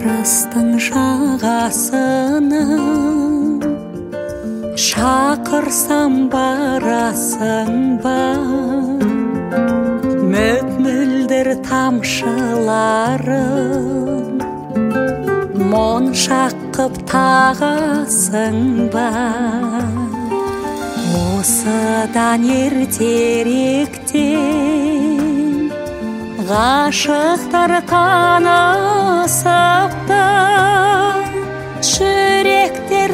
арыстың жағасына шақырсам барасың ба? Мөп-мөлдір тамшыларын моншақ қып тағасың ба? Осыдан ертеректен ғашықтар танысыпты, жүректер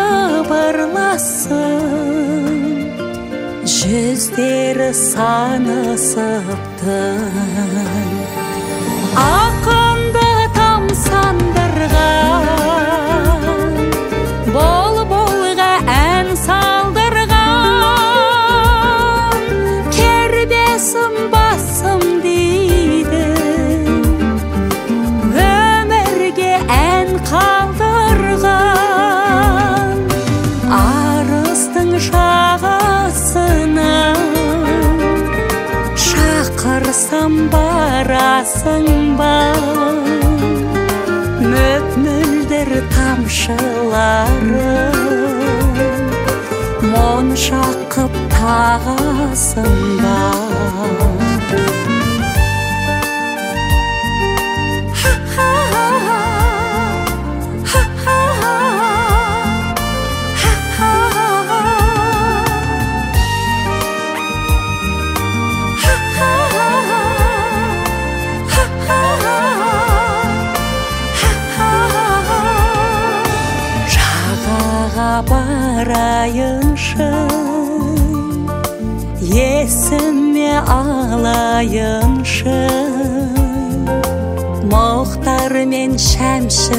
сыбырласын, жүздері санысыпты. Ақынды тамсандырған, бол-болға ән салдырған, кербесім басым дейді, өмірге ән қалдырған. Арыстың жағасына шақырсам барасың ба? Мөп-мөлдір тамшыларын моншақ қып тағасың ба? Барайыншы, есіме алайыншы, Мұхтар мен Шәмші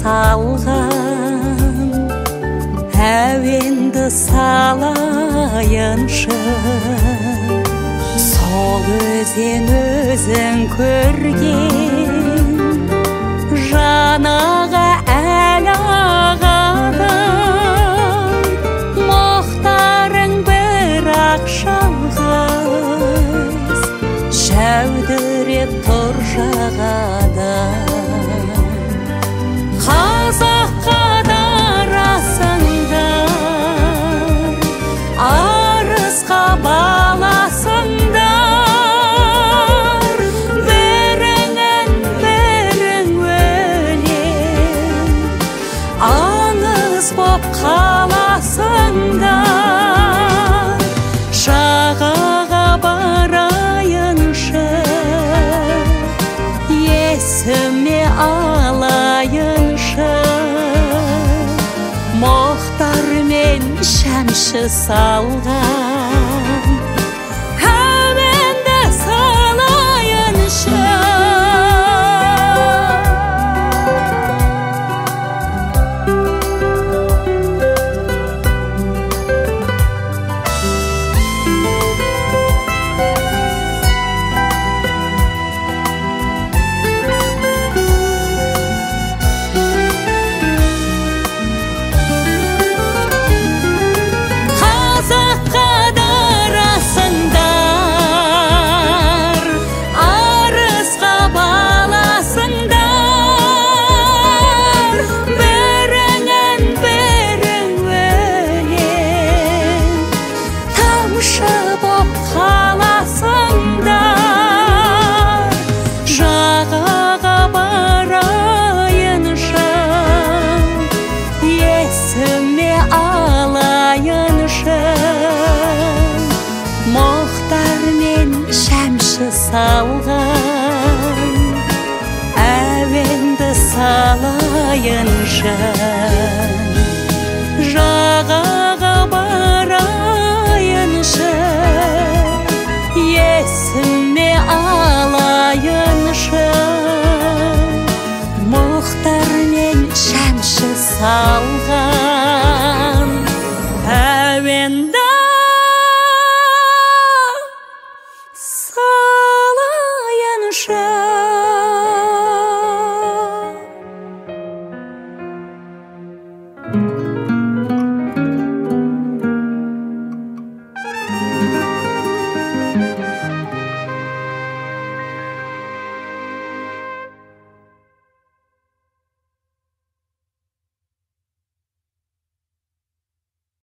салған әуенді салайыншы. Сол өзен өзің көрген жанаға әл ағады, жалғыз жәудіреп тұр жағада. Қазаққа дарасыңдар, арысқа баласыңдар, біріңнен бірің өлең аңыз боп қаласыңдар. Жағаға барайыншы, есіме алайыншы, Мұхтар мен Шәмші салған әуенді салайыншы. Салған әуенді салайыншы, жағаға барайыншы, есіме алайыншы, Мұхтар мен Шәмші салған